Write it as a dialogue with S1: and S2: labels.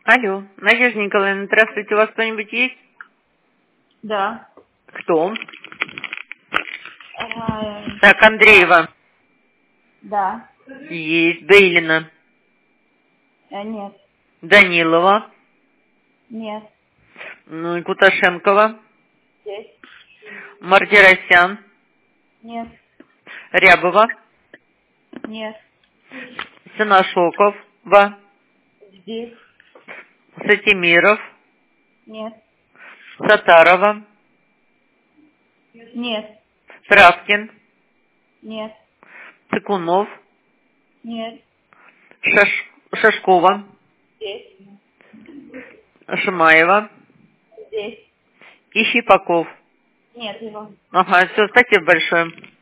S1: Алло, Надежда Николаевна, здравствуйте, у вас кто-нибудь есть?
S2: Да.
S1: Кто? Так, Андреева.
S2: Да.
S1: Есть. Бейлина.
S2: Нет.
S1: Данилова.
S2: Нет.
S1: Ну и Куташенкова.
S2: Здесь.
S1: Мартиросян.
S2: Нет.
S1: Рябова.
S2: Нет.
S1: Синошоков.
S2: Здесь.
S1: Сатимиров.
S2: Нет.
S1: Сатарова.
S2: Нет.
S1: Травкин.
S2: Нет.
S1: Цыкунов.
S2: Нет.
S1: Шашкова.
S2: Здесь.
S1: Шимаева.
S2: Здесь.
S1: И Щипаков.
S2: Нет его.
S1: Ага, все, спасибо большое.